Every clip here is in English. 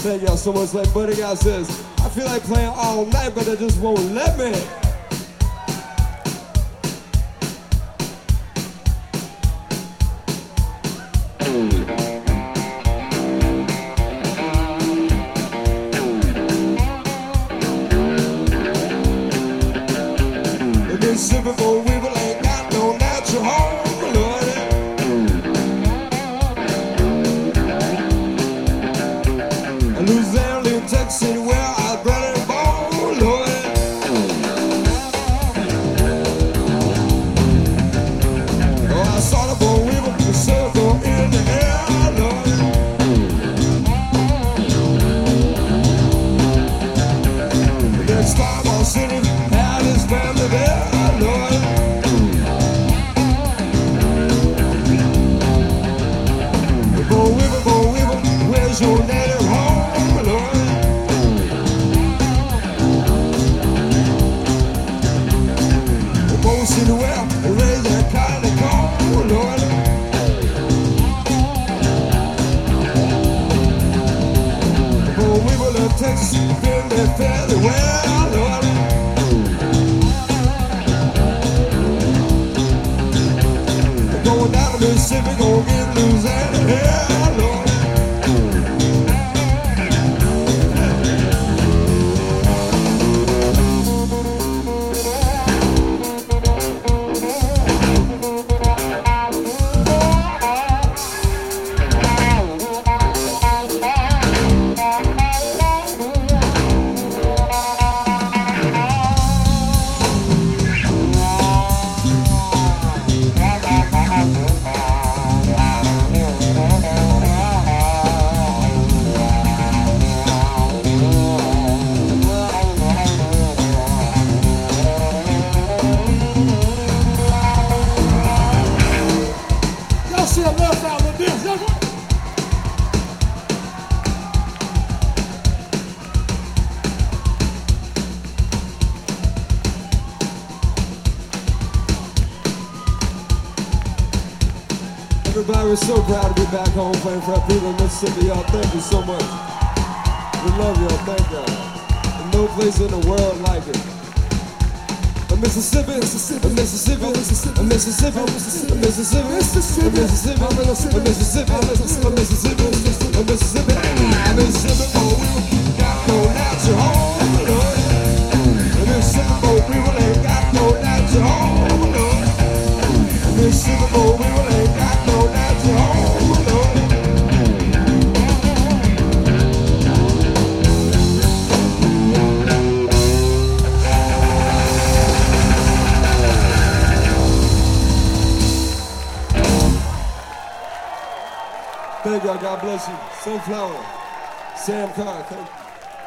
Thank y'all so much. Like Buddy Guy says, I feel like playing all night, but they just won't let me. They've been sipping for a week, but ain't got no natural home, Lord. Louisiana, Little Texas City, where I brought it born, Lord. Oh, I saw the boy river, the circle in the air, Lord. Then Starmont City had his family there, Lord. Boy river, where's your native home, Lord? Boy City, where they raise that kind of corn, Lord. Boy river, Little Texas, been there fairly well, Lord. Going down to Mississippi, gonna get Louisiana, yeah, Lord. Everybody was so proud to be back home playing for our people in Mississippi. Y'all, thank you so much. We love y'all, thank y'all. There's no place in the world like it. Mississippi, Mississippi, Mississippi, Mississippi, Mississippi, Mississippi, Mississippi, Mississippi, Mississippi, Mississippi, Mississippi, Mississippi, oh, we got no natural home, Lord. Mississippi, oh, we ain't got no natural home, Lord. Mississippi, oh, we ain't got no natural home, Lord. Thank y'all, God bless you. Sunflower, Sam Carr, thank you.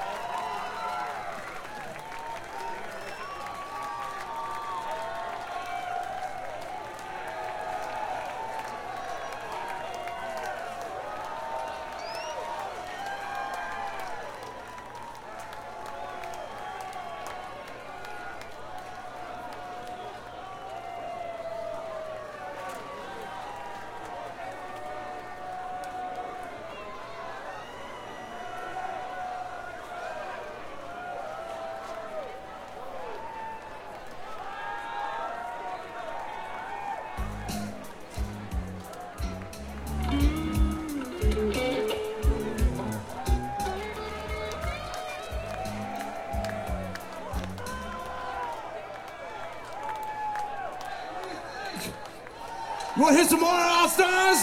You want to hear some more All-Stars?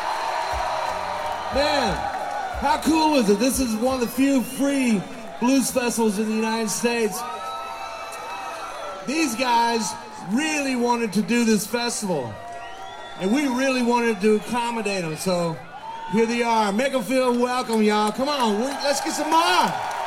Man, how cool is it? This is one of the few free blues festivals in the United States. These guys really wanted to do this festival, and we really wanted to accommodate them, so here they are. Make them feel welcome, y'all. Come on, let's get some more.